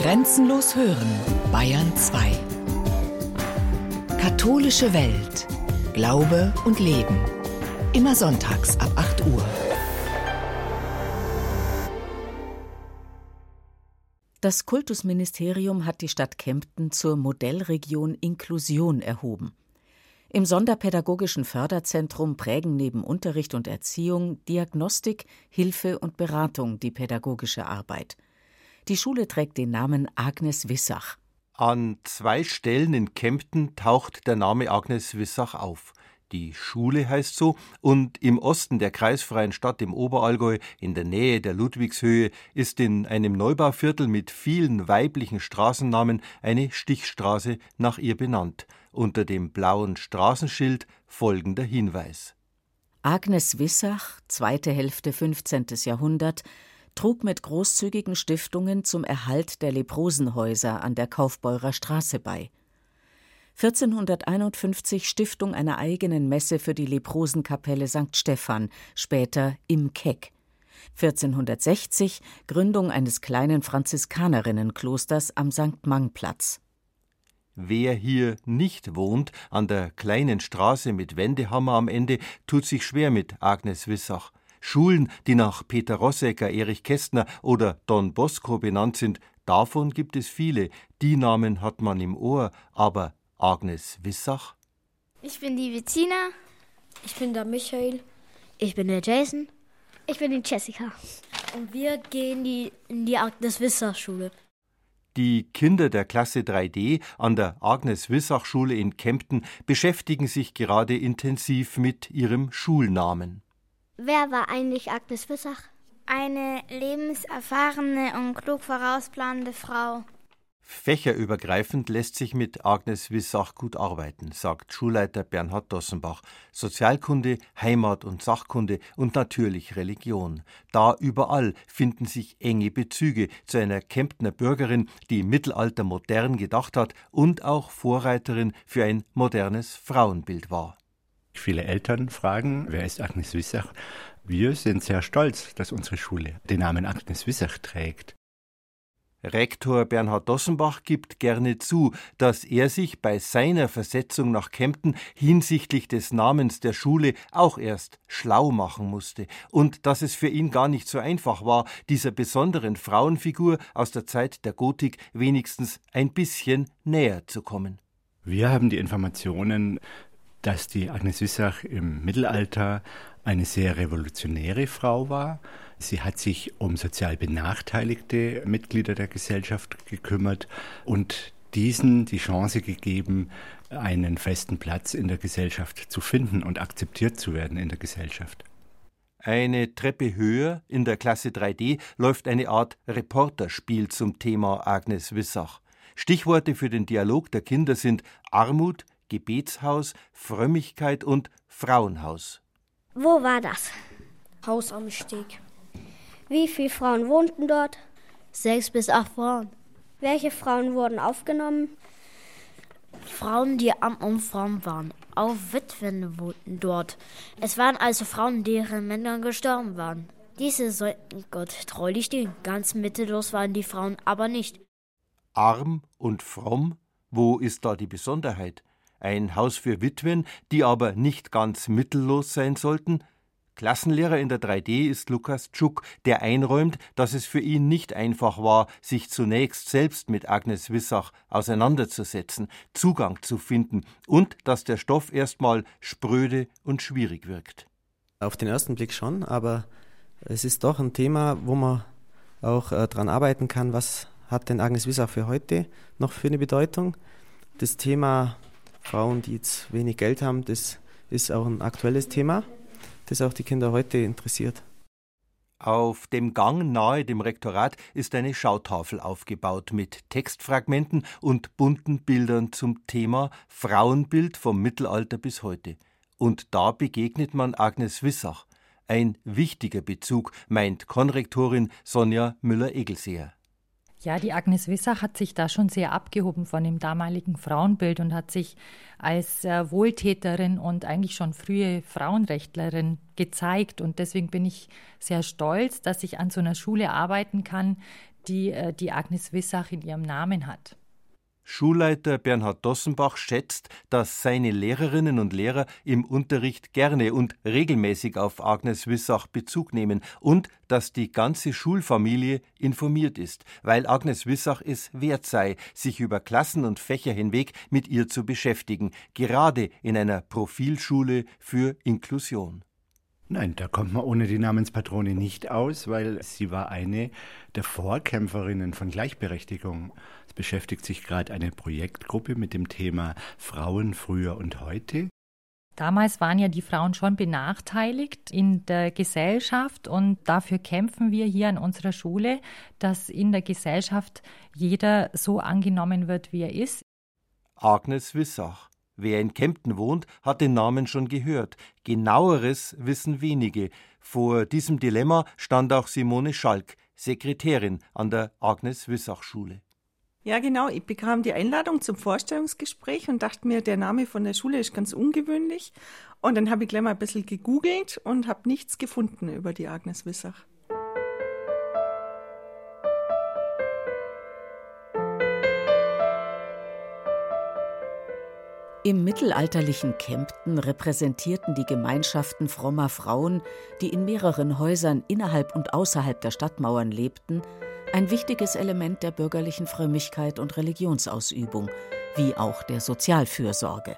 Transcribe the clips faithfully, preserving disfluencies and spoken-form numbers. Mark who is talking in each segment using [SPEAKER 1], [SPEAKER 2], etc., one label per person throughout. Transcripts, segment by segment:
[SPEAKER 1] Grenzenlos hören, Bayern zwei. Katholische Welt. Glaube und Leben. Immer sonntags ab acht Uhr.
[SPEAKER 2] Das Kultusministerium hat die Stadt Kempten zur Modellregion Inklusion erhoben. Im Sonderpädagogischen Förderzentrum prägen neben Unterricht und Erziehung Diagnostik, Hilfe und Beratung die pädagogische Arbeit. Die Schule trägt den Namen Agnes Wissach.
[SPEAKER 3] An zwei Stellen in Kempten taucht der Name Agnes Wissach auf. Die Schule heißt so und im Osten der kreisfreien Stadt im Oberallgäu, in der Nähe der Ludwigshöhe, ist in einem Neubauviertel mit vielen weiblichen Straßennamen eine Stichstraße nach ihr benannt. Unter dem blauen Straßenschild folgender Hinweis.
[SPEAKER 2] Agnes Wissach, zweite Hälfte fünfzehnten. Jahrhundert, trug mit großzügigen Stiftungen zum Erhalt der Leprosenhäuser an der Kaufbeurer Straße bei. vierzehnhunderteinundfünfzig Stiftung einer eigenen Messe für die Leprosenkapelle Sankt Stephan, später im Keck. vierzehnhundertsechzig Gründung eines kleinen Franziskanerinnenklosters am Sankt-Mang-Platz.
[SPEAKER 3] Wer hier nicht wohnt, an der kleinen Straße mit Wendehammer am Ende, tut sich schwer mit Agnes Wissach. Schulen, die nach Peter Rossecker, Erich Kästner oder Don Bosco benannt sind, davon gibt es viele. Die Namen hat man im Ohr, aber Agnes Wissach?
[SPEAKER 4] Ich bin die Bettina.
[SPEAKER 5] Ich bin der Michael.
[SPEAKER 6] Ich bin der Jason.
[SPEAKER 7] Ich bin die Jessica.
[SPEAKER 5] Und wir gehen die, in die Agnes Wissach Schule.
[SPEAKER 3] Die Kinder der Klasse drei D an der Agnes Wissach Schule in Kempten beschäftigen sich gerade intensiv mit ihrem Schulnamen.
[SPEAKER 7] Wer war eigentlich Agnes Wissach?
[SPEAKER 4] Eine lebenserfahrene und klug vorausplanende Frau.
[SPEAKER 3] Fächerübergreifend lässt sich mit Agnes Wissach gut arbeiten, sagt Schulleiter Bernhard Dossenbach. Sozialkunde, Heimat- und Sachkunde und natürlich Religion. Da überall finden sich enge Bezüge zu einer Kemptner Bürgerin, die im Mittelalter modern gedacht hat und auch Vorreiterin für ein modernes Frauenbild war.
[SPEAKER 8] Viele Eltern fragen, wer ist Agnes Wissach? Wir sind sehr stolz, dass unsere Schule den Namen Agnes Wissach trägt.
[SPEAKER 3] Rektor Bernhard Dossenbach gibt gerne zu, dass er sich bei seiner Versetzung nach Kempten hinsichtlich des Namens der Schule auch erst schlau machen musste und dass es für ihn gar nicht so einfach war, dieser besonderen Frauenfigur aus der Zeit der Gotik wenigstens ein bisschen näher zu kommen.
[SPEAKER 8] Wir haben die Informationen, dass die Agnes Wissach im Mittelalter eine sehr revolutionäre Frau war. Sie hat sich um sozial benachteiligte Mitglieder der Gesellschaft gekümmert und diesen die Chance gegeben, einen festen Platz in der Gesellschaft zu finden und akzeptiert zu werden in der Gesellschaft.
[SPEAKER 3] Eine Treppe höher in der Klasse drei D läuft eine Art Reporterspiel zum Thema Agnes Wissach. Stichworte für den Dialog der Kinder sind Armut, Gebetshaus, Frömmigkeit und Frauenhaus.
[SPEAKER 7] Wo war das?
[SPEAKER 5] Haus am Steg.
[SPEAKER 7] Wie viele Frauen wohnten dort?
[SPEAKER 6] Sechs bis acht Frauen.
[SPEAKER 7] Welche Frauen wurden aufgenommen?
[SPEAKER 5] Frauen, die arm und fromm waren. Auch Witwen wohnten dort. Es waren also Frauen, deren Männer gestorben waren. Diese sollten Gott treulich dienen. Ganz mittellos waren die Frauen aber nicht.
[SPEAKER 3] Arm und fromm? Wo ist da die Besonderheit? Ein Haus für Witwen, die aber nicht ganz mittellos sein sollten? Klassenlehrer in der drei D ist Lukas Tschuk, der einräumt, dass es für ihn nicht einfach war, sich zunächst selbst mit Agnes Wissach auseinanderzusetzen, Zugang zu finden und dass der Stoff erstmal spröde und schwierig wirkt.
[SPEAKER 9] Auf den ersten Blick schon, aber es ist doch ein Thema, wo man auch äh, dran arbeiten kann, was hat denn Agnes Wissach für heute noch für eine Bedeutung. Das Thema Frauen, die jetzt wenig Geld haben, das ist auch ein aktuelles Thema, das auch die Kinder heute interessiert.
[SPEAKER 3] Auf dem Gang nahe dem Rektorat ist eine Schautafel aufgebaut mit Textfragmenten und bunten Bildern zum Thema Frauenbild vom Mittelalter bis heute. Und da begegnet man Agnes Wissach. Ein wichtiger Bezug, meint Konrektorin Sonja Müller-Egelseer.
[SPEAKER 10] Ja, die Agnes Wissach hat sich da schon sehr abgehoben von dem damaligen Frauenbild und hat sich als äh, Wohltäterin und eigentlich schon frühe Frauenrechtlerin gezeigt. Und deswegen bin ich sehr stolz, dass ich an so einer Schule arbeiten kann, die äh, die Agnes Wissach in ihrem Namen hat.
[SPEAKER 3] Schulleiter Bernhard Dossenbach schätzt, dass seine Lehrerinnen und Lehrer im Unterricht gerne und regelmäßig auf Agnes Wissach Bezug nehmen und dass die ganze Schulfamilie informiert ist, weil Agnes Wissach es wert sei, sich über Klassen und Fächer hinweg mit ihr zu beschäftigen, gerade in einer Profilschule für Inklusion.
[SPEAKER 8] Nein, da kommt man ohne die Namenspatrone nicht aus, weil sie war eine der Vorkämpferinnen von Gleichberechtigung. Es beschäftigt sich gerade eine Projektgruppe mit dem Thema Frauen früher und heute.
[SPEAKER 10] Damals waren ja die Frauen schon benachteiligt in der Gesellschaft und dafür kämpfen wir hier an unserer Schule, dass in der Gesellschaft jeder so angenommen wird, wie er ist.
[SPEAKER 3] Agnes Wissach. Wer in Kempten wohnt, hat den Namen schon gehört. Genaueres wissen wenige. Vor diesem Dilemma stand auch Simone Schalk, Sekretärin an der Agnes-Wissach-Schule.
[SPEAKER 11] Ja, genau. Ich bekam die Einladung zum Vorstellungsgespräch und dachte mir, der Name von der Schule ist ganz ungewöhnlich. Und dann habe ich gleich mal ein bisschen gegoogelt und habe nichts gefunden über die Agnes Wissach.
[SPEAKER 2] Im mittelalterlichen Kempten repräsentierten die Gemeinschaften frommer Frauen, die in mehreren Häusern innerhalb und außerhalb der Stadtmauern lebten, ein wichtiges Element der bürgerlichen Frömmigkeit und Religionsausübung, wie auch der Sozialfürsorge.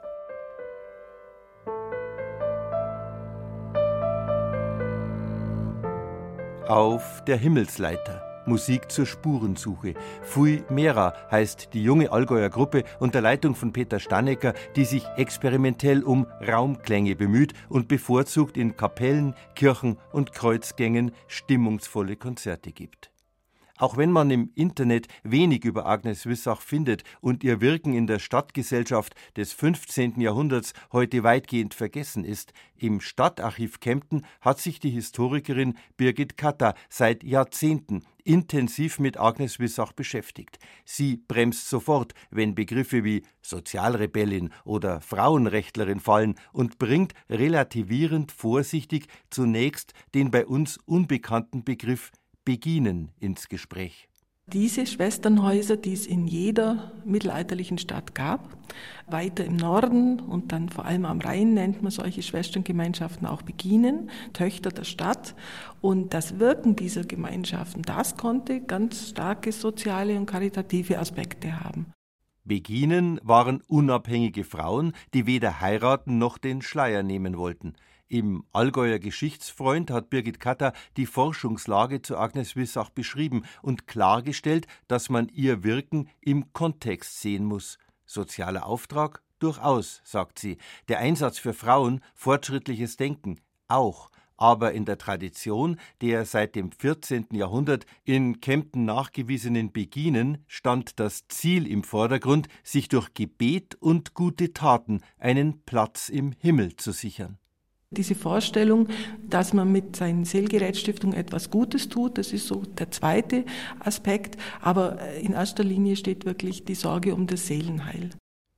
[SPEAKER 3] Auf der Himmelsleiter. Musik zur Spurensuche. Fui Mera heißt die junge Allgäuer Gruppe unter Leitung von Peter Stanecker, die sich experimentell um Raumklänge bemüht und bevorzugt in Kapellen, Kirchen und Kreuzgängen stimmungsvolle Konzerte gibt. Auch wenn man im Internet wenig über Agnes Wissach findet und ihr Wirken in der Stadtgesellschaft des fünfzehnten Jahrhunderts heute weitgehend vergessen ist, im Stadtarchiv Kempten hat sich die Historikerin Birgit Katter seit Jahrzehnten intensiv mit Agnes Wissach beschäftigt. Sie bremst sofort, wenn Begriffe wie Sozialrebellin oder Frauenrechtlerin fallen und bringt relativierend vorsichtig zunächst den bei uns unbekannten Begriff Beginen ins Gespräch.
[SPEAKER 11] Diese Schwesternhäuser, die es in jeder mittelalterlichen Stadt gab, weiter im Norden und dann vor allem am Rhein nennt man solche Schwesterngemeinschaften auch Beginen, Töchter der Stadt. Und das Wirken dieser Gemeinschaften, das konnte ganz starke soziale und karitative Aspekte haben.
[SPEAKER 3] Beginen waren unabhängige Frauen, die weder heiraten noch den Schleier nehmen wollten. Im Allgäuer Geschichtsfreund hat Birgit Katter die Forschungslage zu Agnes Wissach beschrieben und klargestellt, dass man ihr Wirken im Kontext sehen muss. Sozialer Auftrag? Durchaus, sagt sie. Der Einsatz für Frauen, fortschrittliches Denken? Auch. Aber in der Tradition der seit dem vierzehnten Jahrhundert in Kempten nachgewiesenen Beginen stand das Ziel im Vordergrund, sich durch Gebet und gute Taten einen Platz im Himmel zu sichern.
[SPEAKER 11] Diese Vorstellung, dass man mit seinen Seelgerätstiftungen etwas Gutes tut, das ist so der zweite Aspekt. Aber in erster Linie steht wirklich die Sorge um das Seelenheil.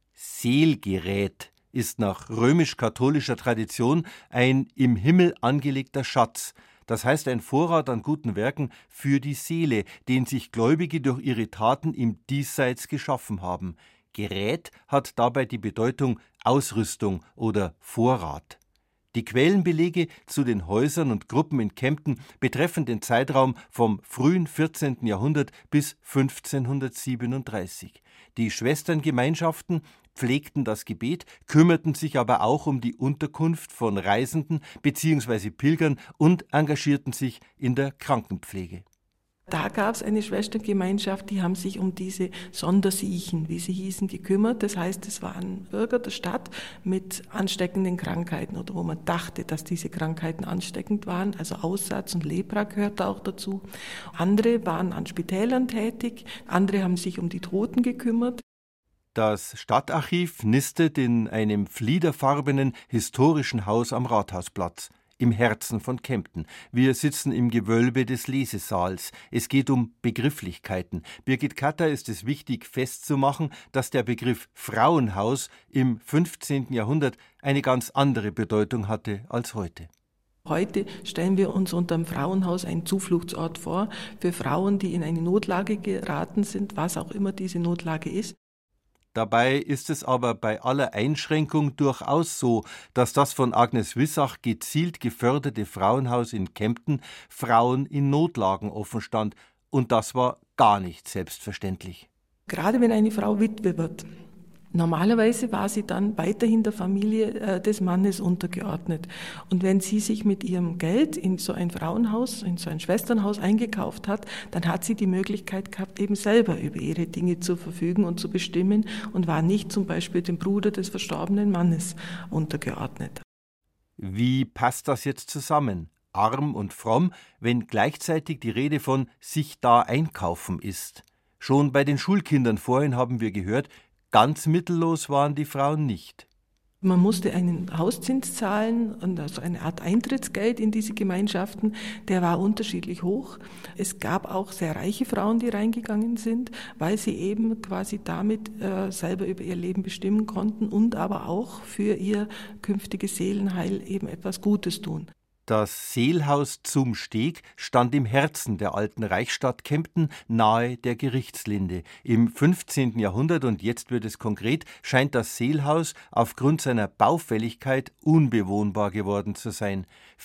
[SPEAKER 3] Seelgerät ist nach römisch-katholischer Tradition ein im Himmel angelegter Schatz. Das heißt ein Vorrat an guten Werken für die Seele, den sich Gläubige durch ihre Taten im Diesseits geschaffen haben. Gerät hat dabei die Bedeutung Ausrüstung oder Vorrat. Die Quellenbelege zu den Häusern und Gruppen in Kempten betreffen den Zeitraum vom frühen vierzehnten Jahrhundert bis fünfzehnhundertsiebenunddreißig. Die Schwesterngemeinschaften pflegten das Gebet, kümmerten sich aber auch um die Unterkunft von Reisenden bzw. Pilgern und engagierten sich in der Krankenpflege.
[SPEAKER 11] Da gab es eine Schwestergemeinschaft, die haben sich um diese Sondersiechen, wie sie hießen, gekümmert. Das heißt, es waren Bürger der Stadt mit ansteckenden Krankheiten oder wo man dachte, dass diese Krankheiten ansteckend waren. Also Aussatz und Lepra gehörte auch dazu. Andere waren an Spitälern tätig, andere haben sich um die Toten gekümmert.
[SPEAKER 3] Das Stadtarchiv nistet in einem fliederfarbenen historischen Haus am Rathausplatz. Im Herzen von Kempten. Wir sitzen im Gewölbe des Lesesaals. Es geht um Begrifflichkeiten. Birgit Katter ist es wichtig festzumachen, dass der Begriff Frauenhaus im fünfzehnten Jahrhundert eine ganz andere Bedeutung hatte als heute.
[SPEAKER 11] Heute stellen wir uns unter dem Frauenhaus einen Zufluchtsort vor für Frauen, die in eine Notlage geraten sind, was auch immer diese Notlage ist.
[SPEAKER 3] Dabei ist es aber bei aller Einschränkung durchaus so, dass das von Agnes Wissach gezielt geförderte Frauenhaus in Kempten Frauen in Notlagen offenstand. Und das war gar nicht selbstverständlich.
[SPEAKER 11] Gerade wenn eine Frau Witwe wird, normalerweise war sie dann weiterhin der Familie äh, des Mannes untergeordnet. Und wenn sie sich mit ihrem Geld in so ein Frauenhaus, in so ein Schwesternhaus eingekauft hat, dann hat sie die Möglichkeit gehabt, eben selber über ihre Dinge zu verfügen und zu bestimmen und war nicht zum Beispiel dem Bruder des verstorbenen Mannes untergeordnet.
[SPEAKER 3] Wie passt das jetzt zusammen? Arm und fromm, wenn gleichzeitig die Rede von sich da einkaufen ist. Schon bei den Schulkindern vorhin haben wir gehört, ganz mittellos waren die Frauen nicht.
[SPEAKER 11] Man musste einen Hauszins zahlen und also eine Art Eintrittsgeld in diese Gemeinschaften, der war unterschiedlich hoch. Es gab auch sehr reiche Frauen, die reingegangen sind, weil sie eben quasi damit äh, selber über ihr Leben bestimmen konnten und aber auch für ihr künftiges Seelenheil eben etwas Gutes tun.
[SPEAKER 3] Das Seelhaus zum Steg stand im Herzen der alten Reichsstadt Kempten, nahe der Gerichtslinde. Im fünfzehnten Jahrhundert, und jetzt wird es konkret, scheint das Seelhaus aufgrund seiner Baufälligkeit unbewohnbar geworden zu sein.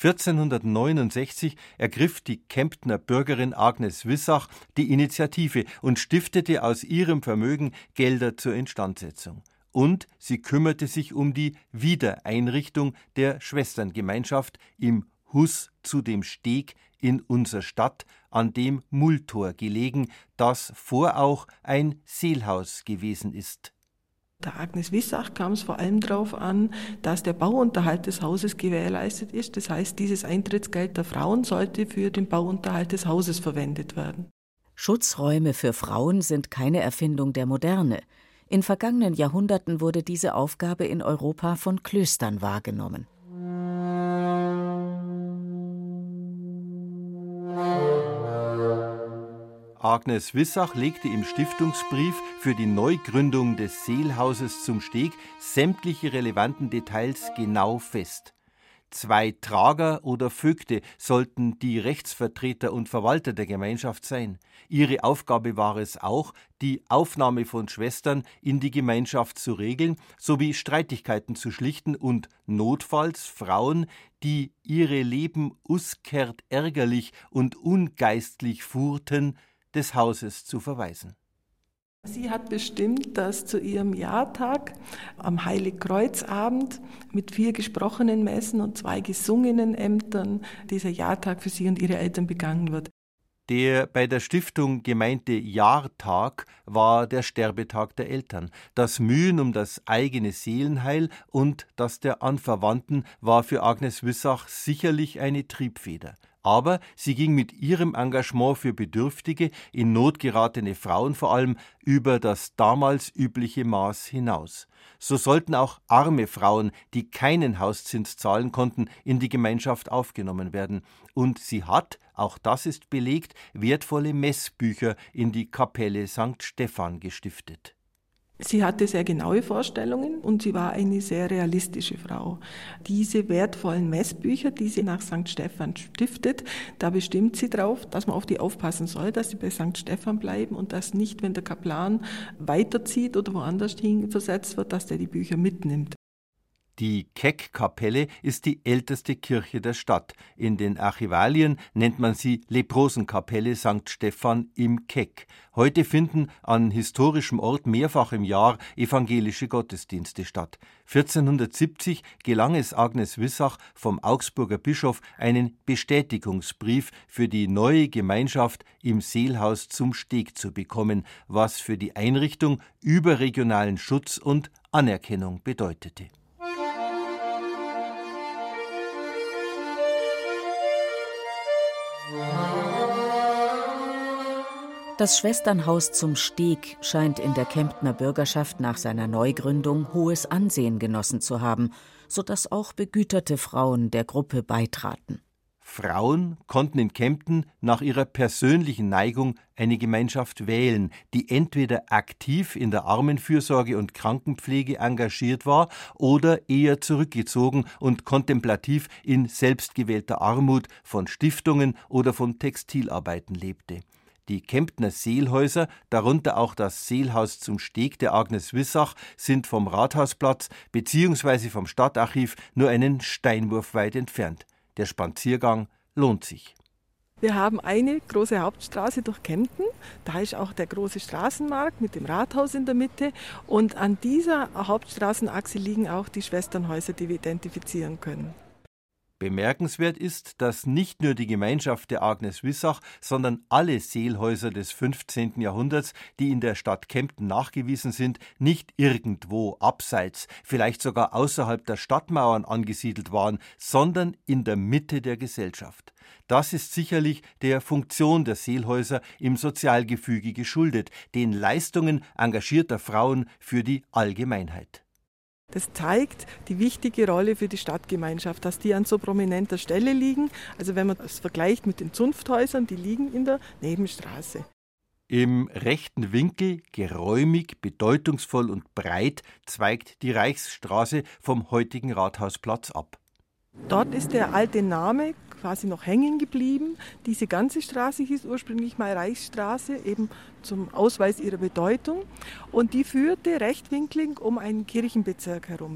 [SPEAKER 3] vierzehnhundertneunundsechzig ergriff die Kemptner Bürgerin Agnes Wissach die Initiative und stiftete aus ihrem Vermögen Gelder zur Instandsetzung. Und sie kümmerte sich um die Wiedereinrichtung der Schwesterngemeinschaft im Hus zu dem Steg in unser Stadt, an dem Mulltor gelegen, das vor auch ein Seelhaus gewesen ist.
[SPEAKER 11] Der Agnes Wissach kam es vor allem darauf an, dass der Bauunterhalt des Hauses gewährleistet ist. Das heißt, dieses Eintrittsgeld der Frauen sollte für den Bauunterhalt des Hauses verwendet werden.
[SPEAKER 2] Schutzräume für Frauen sind keine Erfindung der Moderne. In vergangenen Jahrhunderten wurde diese Aufgabe in Europa von Klöstern wahrgenommen.
[SPEAKER 3] Agnes Wissach legte im Stiftungsbrief für die Neugründung des Seelhauses zum Steg sämtliche relevanten Details genau fest. Zwei Trager oder Vögte sollten die Rechtsvertreter und Verwalter der Gemeinschaft sein. Ihre Aufgabe war es auch, die Aufnahme von Schwestern in die Gemeinschaft zu regeln, sowie Streitigkeiten zu schlichten und notfalls Frauen, die ihre Leben uskert ärgerlich und ungeistlich fuhrten, des Hauses zu verweisen.
[SPEAKER 11] Sie hat bestimmt, dass zu ihrem Jahrtag am Heiligkreuzabend mit vier gesprochenen Messen und zwei gesungenen Ämtern dieser Jahrtag für sie und ihre Eltern begangen wird.
[SPEAKER 3] Der bei der Stiftung gemeinte Jahrtag war der Sterbetag der Eltern. Das Mühen um das eigene Seelenheil und das der Anverwandten war für Agnes Wissach sicherlich eine Triebfeder. Aber sie ging mit ihrem Engagement für Bedürftige, in Not geratene Frauen vor allem, über das damals übliche Maß hinaus. So sollten auch arme Frauen, die keinen Hauszins zahlen konnten, in die Gemeinschaft aufgenommen werden. Und sie hat, auch das ist belegt, wertvolle Messbücher in die Kapelle Sankt Stephan gestiftet.
[SPEAKER 11] Sie hatte sehr genaue Vorstellungen und sie war eine sehr realistische Frau. Diese wertvollen Messbücher, die sie nach Sankt Stephan stiftet, da bestimmt sie darauf, dass man auf die aufpassen soll, dass sie bei Sankt Stephan bleiben und dass nicht, wenn der Kaplan weiterzieht oder woanders hin versetzt wird, dass der die Bücher mitnimmt.
[SPEAKER 3] Die Keck-Kapelle ist die älteste Kirche der Stadt. In den Archivalien nennt man sie Leprosenkapelle Sankt Stephan im Keck. Heute finden an historischem Ort mehrfach im Jahr evangelische Gottesdienste statt. vierzehnhundertsiebzig gelang es Agnes Wissach vom Augsburger Bischof, einen Bestätigungsbrief für die neue Gemeinschaft im Seelhaus zum Steg zu bekommen, was für die Einrichtung überregionalen Schutz und Anerkennung bedeutete.
[SPEAKER 2] Das Schwesternhaus zum Steg scheint in der Kemptner Bürgerschaft nach seiner Neugründung hohes Ansehen genossen zu haben, sodass auch begüterte Frauen der Gruppe beitraten.
[SPEAKER 3] Frauen konnten in Kempten nach ihrer persönlichen Neigung eine Gemeinschaft wählen, die entweder aktiv in der Armenfürsorge und Krankenpflege engagiert war oder eher zurückgezogen und kontemplativ in selbstgewählter Armut von Stiftungen oder von Textilarbeiten lebte. Die Kemptner Seelhäuser, darunter auch das Seelhaus zum Steg der Agnes Wissach, sind vom Rathausplatz bzw. vom Stadtarchiv nur einen Steinwurf weit entfernt. Der Spaziergang lohnt sich.
[SPEAKER 11] Wir haben eine große Hauptstraße durch Kempten, da ist auch der große Straßenmarkt mit dem Rathaus in der Mitte und an dieser Hauptstraßenachse liegen auch die Schwesternhäuser, die wir identifizieren können.
[SPEAKER 3] Bemerkenswert ist, dass nicht nur die Gemeinschaft der Agnes Wissach, sondern alle Seelhäuser des fünfzehnten Jahrhunderts, die in der Stadt Kempten nachgewiesen sind, nicht irgendwo abseits, vielleicht sogar außerhalb der Stadtmauern angesiedelt waren, sondern in der Mitte der Gesellschaft. Das ist sicherlich der Funktion der Seelhäuser im Sozialgefüge geschuldet, den Leistungen engagierter Frauen für die Allgemeinheit.
[SPEAKER 11] Das zeigt die wichtige Rolle für die Stadtgemeinschaft, dass die an so prominenter Stelle liegen. Also wenn man das vergleicht mit den Zunfthäusern, die liegen in der Nebenstraße.
[SPEAKER 3] Im rechten Winkel, geräumig, bedeutungsvoll und breit, zweigt die Reichsstraße vom heutigen Rathausplatz ab.
[SPEAKER 11] Dort ist der alte Name quasi noch hängen geblieben. Diese ganze Straße hieß ursprünglich mal Reichsstraße, eben zum Ausweis ihrer Bedeutung. Und die führte rechtwinklig um einen Kirchenbezirk herum.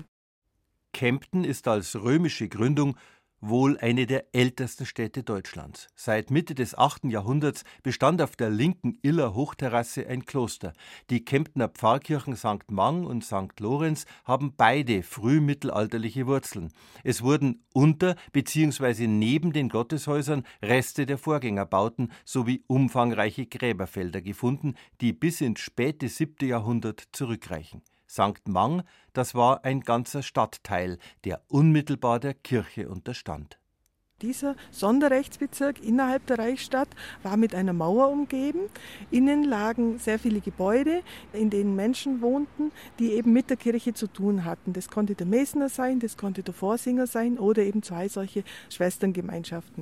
[SPEAKER 3] Kempten ist als römische Gründung wohl eine der ältesten Städte Deutschlands. Seit Mitte des achten Jahrhunderts bestand auf der linken Iller Hochterrasse ein Kloster. Die Kemptner Pfarrkirchen Sankt Mang und Sankt Lorenz haben beide frühmittelalterliche Wurzeln. Es wurden unter bzw. neben den Gotteshäusern Reste der Vorgängerbauten sowie umfangreiche Gräberfelder gefunden, die bis ins späte siebte Jahrhundert zurückreichen. Sankt Mang, das war ein ganzer Stadtteil, der unmittelbar der Kirche unterstand.
[SPEAKER 11] Dieser Sonderrechtsbezirk innerhalb der Reichsstadt war mit einer Mauer umgeben. Innen lagen sehr viele Gebäude, in denen Menschen wohnten, die eben mit der Kirche zu tun hatten. Das konnte der Mesner sein, das konnte der Vorsinger sein oder eben zwei solche Schwesterngemeinschaften.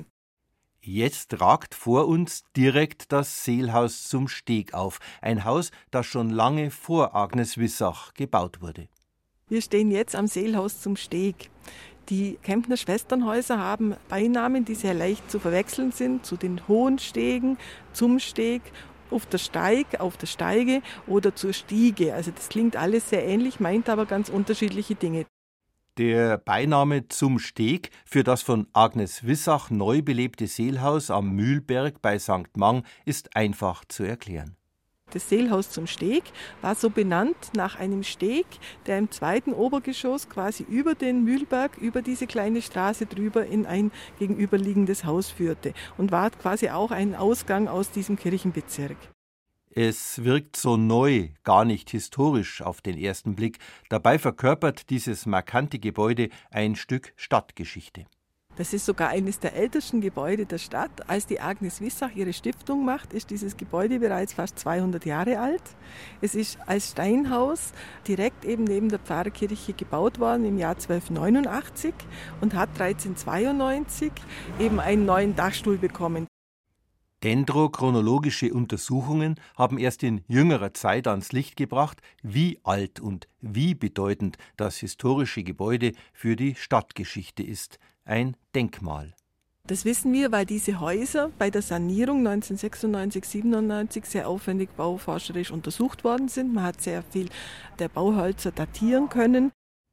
[SPEAKER 3] Jetzt ragt vor uns direkt das Seelhaus zum Steg auf, ein Haus, das schon lange vor Agnes Wissach gebaut wurde.
[SPEAKER 11] Wir stehen jetzt am Seelhaus zum Steg. Die Kemptner Schwesternhäuser haben Beinamen, die sehr leicht zu verwechseln sind, zu den hohen Stegen, zum Steg, auf der Steig, auf der Steige oder zur Stiege. Also das klingt alles sehr ähnlich, meint aber ganz unterschiedliche Dinge.
[SPEAKER 3] Der Beiname zum Steg für das von Agnes Wissach neu belebte Seelhaus am Mühlberg bei Sankt Mang ist einfach zu erklären.
[SPEAKER 11] Das Seelhaus zum Steg war so benannt nach einem Steg, der im zweiten Obergeschoss quasi über den Mühlberg, über diese kleine Straße drüber in ein gegenüberliegendes Haus führte und war quasi auch ein Ausgang aus diesem Kirchenbezirk.
[SPEAKER 3] Es wirkt so neu, gar nicht historisch auf den ersten Blick. Dabei verkörpert dieses markante Gebäude ein Stück Stadtgeschichte.
[SPEAKER 11] Das ist sogar eines der ältesten Gebäude der Stadt. Als die Agnes Wissach ihre Stiftung macht, ist dieses Gebäude bereits fast zweihundert Jahre alt. Es ist als Steinhaus direkt eben neben der Pfarrkirche gebaut worden im Jahr zwölfhundertneunundachtzig und hat dreizehnhundertzweiundneunzig eben einen neuen Dachstuhl bekommen.
[SPEAKER 3] Dendrochronologische Untersuchungen haben erst in jüngerer Zeit ans Licht gebracht, wie alt und wie bedeutend das historische Gebäude für die Stadtgeschichte ist. Ein Denkmal.
[SPEAKER 11] Das wissen wir, weil diese Häuser bei der Sanierung neunzehnhundertsechsundneunzig siebenundneunzig sehr aufwendig bauforscherisch untersucht worden sind. Man hat sehr viel der Bauhölzer datieren können.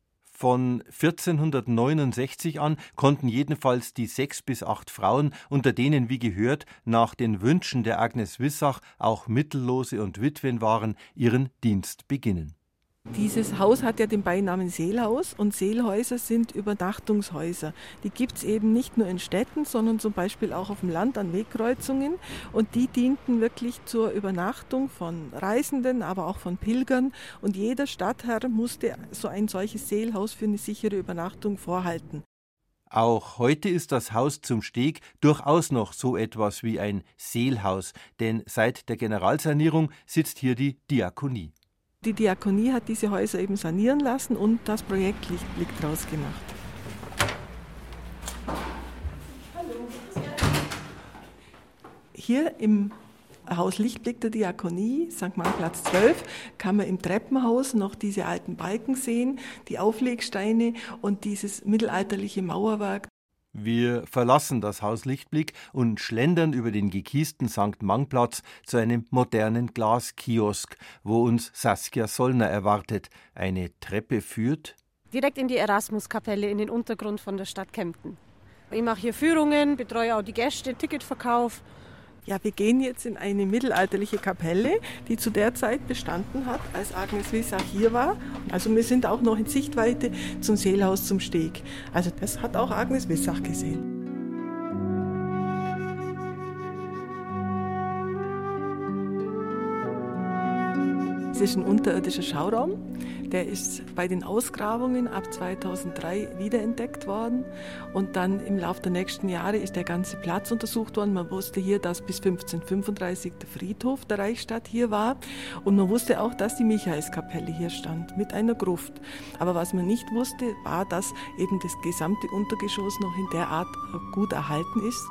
[SPEAKER 3] Von vierzehnhundertneunundsechzig an konnten jedenfalls die sechs bis acht Frauen, unter denen, wie gehört, nach den Wünschen der Agnes Wissach auch Mittellose und Witwen waren, ihren Dienst beginnen.
[SPEAKER 11] Dieses Haus hat ja den Beinamen Seelhaus und Seelhäuser sind Übernachtungshäuser. Die gibt es eben nicht nur in Städten, sondern zum Beispiel auch auf dem Land an Wegkreuzungen und die dienten wirklich zur Übernachtung von Reisenden, aber auch von Pilgern und jeder Stadtherr musste so ein solches Seelhaus für eine sichere Übernachtung vorhalten.
[SPEAKER 3] Auch heute ist das Haus zum Steg durchaus noch so etwas wie ein Seelhaus, denn seit der Generalsanierung sitzt hier die Diakonie.
[SPEAKER 11] Die Diakonie hat diese Häuser eben sanieren lassen und das Projekt Lichtblick draus gemacht.
[SPEAKER 12] Hallo.
[SPEAKER 11] Hier im Haus Lichtblick der Diakonie, Sankt Markplatz zwölf, kann man im Treppenhaus noch diese alten Balken sehen, die Auflegsteine und dieses mittelalterliche Mauerwerk.
[SPEAKER 3] Wir verlassen das Haus Lichtblick und schlendern über den gekiesten Sankt Mangplatz zu einem modernen Glaskiosk, wo uns Saskia Sollner erwartet. Eine Treppe führt
[SPEAKER 12] direkt in die Erasmuskapelle, in den Untergrund von der Stadt Kempten. Ich mache hier Führungen, betreue auch die Gäste, Ticketverkauf.
[SPEAKER 11] Ja, wir gehen jetzt in eine mittelalterliche Kapelle, die zu der Zeit bestanden hat, als Agnes Wissach hier war. Also wir sind auch noch in Sichtweite zum Seelhaus zum Steg. Also das hat auch Agnes Wissach gesehen. Es ist ein unterirdischer Schauraum. Der ist bei den Ausgrabungen ab zweitausenddrei wiederentdeckt worden. Und dann im Laufe der nächsten Jahre ist der ganze Platz untersucht worden. Man wusste hier, dass bis fünfzehnhundertfünfunddreißig der Friedhof der Reichsstadt hier war. Und man wusste auch, dass die Michaelskapelle hier stand, mit einer Gruft. Aber was man nicht wusste, war, dass eben das gesamte Untergeschoss noch in der Art gut erhalten ist.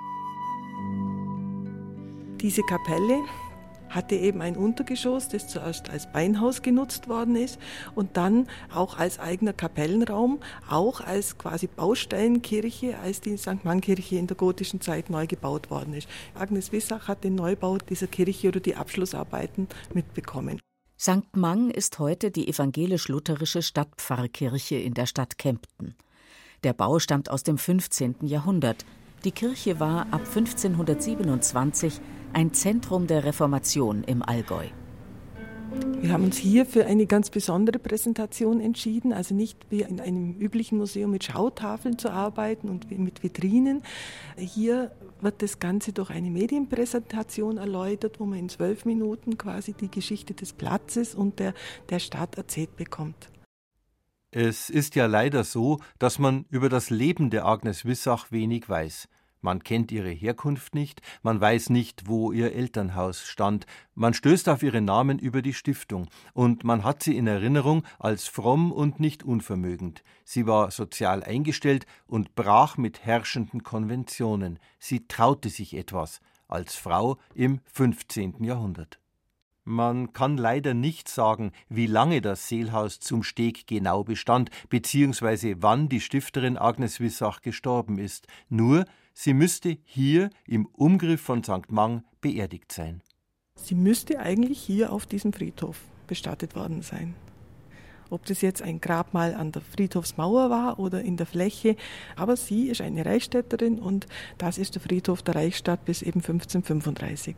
[SPEAKER 11] Diese Kapelle hatte eben ein Untergeschoss, das zuerst als Beinhaus genutzt worden ist und dann auch als eigener Kapellenraum, auch als quasi Baustellenkirche, als die Sankt Mann-Kirche in der gotischen Zeit neu gebaut worden ist. Agnes Wissach hat den Neubau dieser Kirche oder die Abschlussarbeiten mitbekommen.
[SPEAKER 2] Sankt Mang ist heute die evangelisch-lutherische Stadtpfarrkirche in der Stadt Kempten. Der Bau stammt aus dem fünfzehnten Jahrhundert. Die Kirche war ab fünfzehnhundertsiebenundzwanzig ein Zentrum der Reformation im Allgäu.
[SPEAKER 11] Wir haben uns hier für eine ganz besondere Präsentation entschieden, also nicht wie in einem üblichen Museum mit Schautafeln zu arbeiten und mit Vitrinen. Hier wird das Ganze durch eine Medienpräsentation erläutert, wo man in zwölf Minuten quasi die Geschichte des Platzes und der, der Stadt erzählt bekommt.
[SPEAKER 3] Es ist ja leider so, dass man über das Leben der Agnes Wissach wenig weiß. Man kennt ihre Herkunft nicht, man weiß nicht, wo ihr Elternhaus stand, man stößt auf ihren Namen über die Stiftung und man hat sie in Erinnerung als fromm und nicht unvermögend. Sie war sozial eingestellt und brach mit herrschenden Konventionen. Sie traute sich etwas, als Frau im fünfzehnten Jahrhundert. Man kann leider nicht sagen, wie lange das Seelhaus zum Steg genau bestand, beziehungsweise wann die Stifterin Agnes Wissach gestorben ist. Nur, sie müsste hier im Umgriff von Sankt Mang beerdigt sein.
[SPEAKER 11] Sie müsste eigentlich hier auf diesem Friedhof bestattet worden sein. Ob das jetzt ein Grabmal an der Friedhofsmauer war oder in der Fläche, aber sie ist eine Reichsstädterin und das ist der Friedhof der Reichsstadt bis eben fünfzehnhundertfünfunddreißig.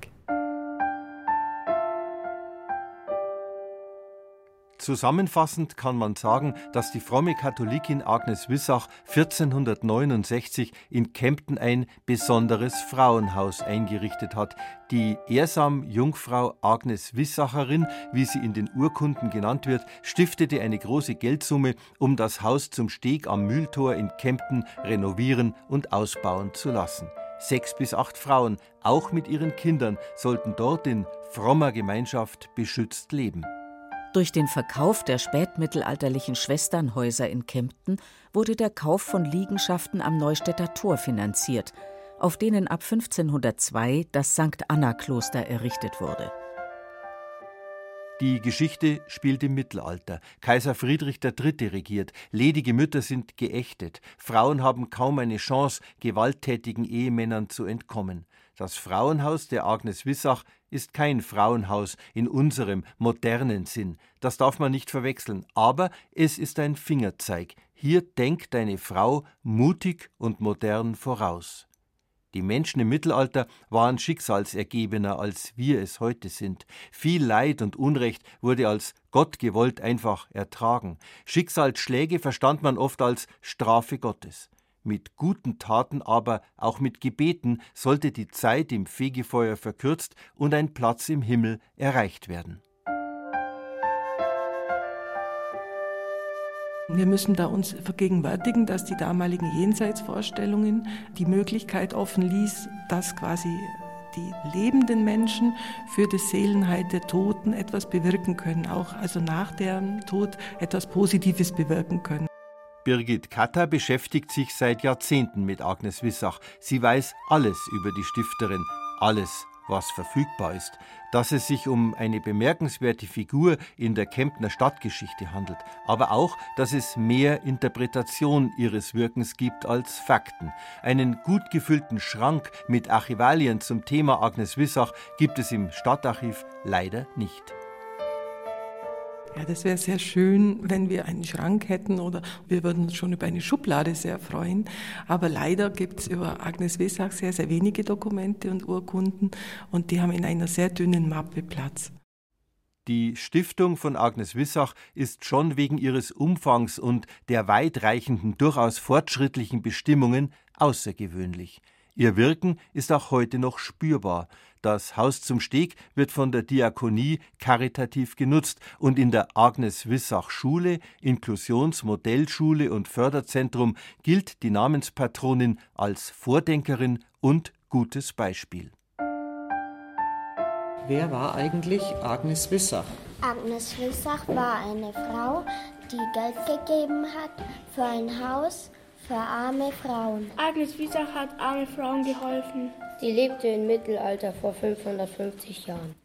[SPEAKER 3] Zusammenfassend kann man sagen, dass die fromme Katholikin Agnes Wissach vierzehnhundertneunundsechzig in Kempten ein besonderes Frauenhaus eingerichtet hat. Die Ehrsam Jungfrau Agnes Wissacherin, wie sie in den Urkunden genannt wird, stiftete eine große Geldsumme, um das Haus zum Steg am Mühltor in Kempten renovieren und ausbauen zu lassen. Sechs bis acht Frauen, auch mit ihren Kindern, sollten dort in frommer Gemeinschaft beschützt leben.
[SPEAKER 2] Durch den Verkauf der spätmittelalterlichen Schwesternhäuser in Kempten wurde der Kauf von Liegenschaften am Neustädter Tor finanziert, auf denen ab fünfzehnhundertzwei das Sankt Anna-Kloster errichtet wurde.
[SPEAKER 3] Die Geschichte spielt im Mittelalter. Kaiser Friedrich der Dritte regiert. Ledige Mütter sind geächtet. Frauen haben kaum eine Chance, gewalttätigen Ehemännern zu entkommen. Das Frauenhaus der Agnes Wissach ist kein Frauenhaus in unserem modernen Sinn. Das darf man nicht verwechseln. Aber es ist ein Fingerzeig. Hier denkt eine Frau mutig und modern voraus. Die Menschen im Mittelalter waren schicksalsergebener, als wir es heute sind. Viel Leid und Unrecht wurde als Gott gewollt einfach ertragen. Schicksalsschläge verstand man oft als Strafe Gottes. Mit guten Taten, aber auch mit Gebeten sollte die Zeit im Fegefeuer verkürzt und ein Platz im Himmel erreicht werden.
[SPEAKER 11] Wir müssen da uns vergegenwärtigen, dass die damaligen Jenseitsvorstellungen die Möglichkeit offen ließ, dass quasi die lebenden Menschen für das Seelenheil der Toten etwas bewirken können, auch also nach deren Tod etwas Positives bewirken können.
[SPEAKER 3] Birgit Katter beschäftigt sich seit Jahrzehnten mit Agnes Wissach. Sie weiß alles über die Stifterin, alles, was verfügbar ist, dass es sich um eine bemerkenswerte Figur in der Kemptner Stadtgeschichte handelt, aber auch, dass es mehr Interpretation ihres Wirkens gibt als Fakten. Einen gut gefüllten Schrank mit Archivalien zum Thema Agnes Wissach gibt es im Stadtarchiv leider nicht.
[SPEAKER 11] Ja, das wäre sehr schön, wenn wir einen Schrank hätten, oder wir würden uns schon über eine Schublade sehr freuen. Aber leider gibt es über Agnes Wissach sehr, sehr wenige Dokumente und Urkunden und die haben in einer sehr dünnen Mappe Platz.
[SPEAKER 3] Die Stiftung von Agnes Wissach ist schon wegen ihres Umfangs und der weitreichenden, durchaus fortschrittlichen Bestimmungen außergewöhnlich. Ihr Wirken ist auch heute noch spürbar. Das Haus zum Steg wird von der Diakonie karitativ genutzt und in der Agnes-Wissach-Schule, Inklusions-Modellschule und Förderzentrum gilt die Namenspatronin als Vordenkerin und gutes Beispiel.
[SPEAKER 13] Wer war eigentlich Agnes Wissach?
[SPEAKER 14] Agnes Wissach war eine Frau, die Geld gegeben hat für ein Haus für arme Frauen.
[SPEAKER 15] Agnes Wissach hat armen Frauen geholfen.
[SPEAKER 16] Sie lebte im Mittelalter vor fünfhundertfünfzig Jahren.